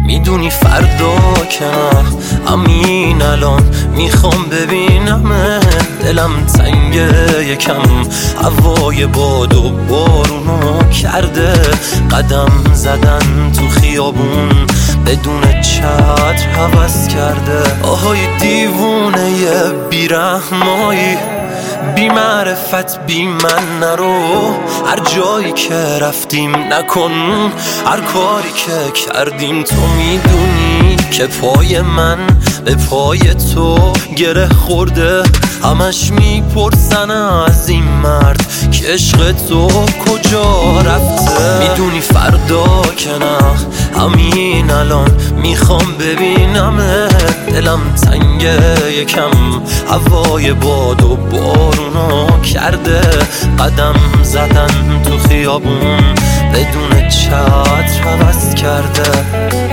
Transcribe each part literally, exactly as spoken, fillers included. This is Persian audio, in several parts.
میدونی فردا که نه، همین الان میخوام ببینم. دلم تنگه یکم، هوای باد و بارونو کرده. قدم زدن تو خیابون بدون چتر هوس کرده. آهای دیوونه بیرحمایی، بی معرفت بی من نرو. هر جایی که رفتیم نکن، هر کاری که کردیم تو میدونی که پای من به پای تو گره خورده. همش میپرسن از این مرد که عشق تو کجا رفته. میدونی فردا که نه، همین الان میخوام ببینم. دلم تنگه یکم، هوای باد و بارونو کرده. قدم زدن تو خیابون بدون چتر هوس کرده.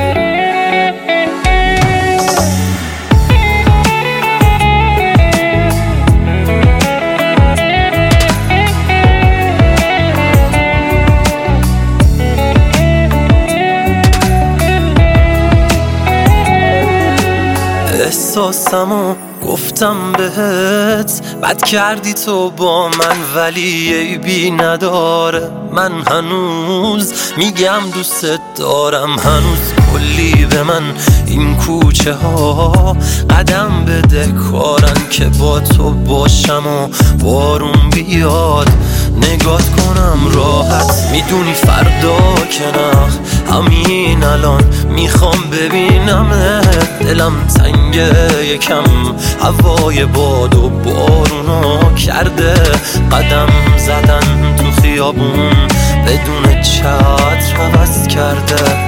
احساسمو گفتم بهت، بد کردی تو با من ولی عیبی نداره. من هنوز میگم دوست دارم، هنوز کلی به من این کوچه ها قدم بده کارن که با تو باشم و بارون بیاد نگات کنم راحت. میدونی فردا که نه، همین الان میخوام ببینم. دلم تنگه یکم، هوای باد و بارونو کرده. قدم زدن تو خیابون بدون چتر هوس کرده.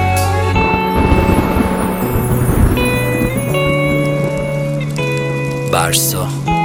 برسا